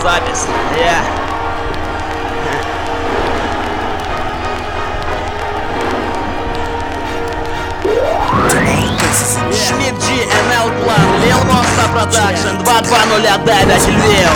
запись. Шмидт G, NL Clan, Lil Monster Production, 2209 Львів.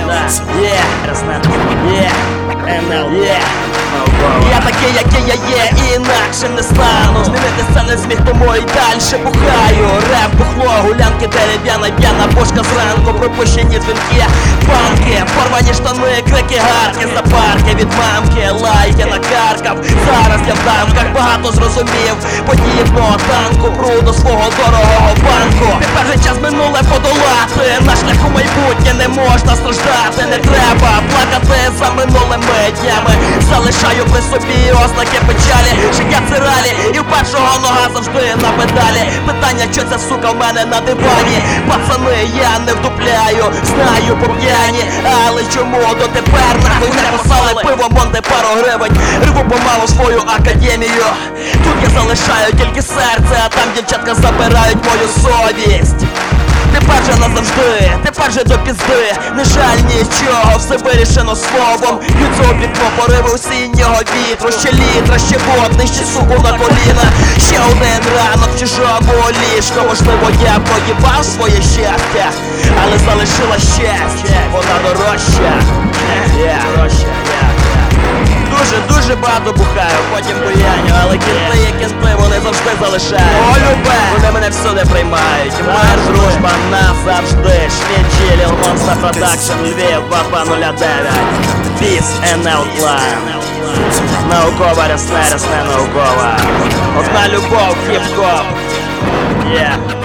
NL. Я такий, який я є, і інакшим не стану. Змінити це не зміг, тому і дальше бухаю. Реп, бухло, гулянки, дерев'яна, п'яна бошка зранку, пропущені дзвінки, банки, порвані штани, крики, гарки, за парки від мамки, лайки накаркав. Зараз я в дамках багато зрозумів, подібно танку, пру до свого дорогого банку. Тепер же час минуле подолати, на шляху майбутнє не можна страждати. Не треба плакати за минулими днями. Залишаю при собі ознаки печалі. Життя це ралі, і в першого нога завжди на педалі. Питання, що це, сука, в мене на дивані. Пацани, я не вдупляю, знаю по п'яні. Але чому дотепер нахуй не посали пиво Монте пару гривень? Рву помалу свою академію. Тут я залишаю тільки серце, а там дівчатка забирають мою совість. Тепер же назавжди, тепер же до пізди. Не жаль нічого, все вирішено словом. Б'ються у вікно пориви осіннього вітру. Ще літра, ще водний, ще суку на коліна. Ще один ранок в чужому ліжку. Можливо, я проїбав своє щастя, але залишила щастя, вона дорожча. Дуже багато бухаю, потім буяню, але кінти є кінти, вони завжди залишають. О, любе! Вони мене всюди приймають. Моя дружба назавжди. Шмидт G, Lil Monster Production, Львів, 2209. Peace, NL Clan. Наукова, рясне, наукова. Одна любов, хіп-хоп.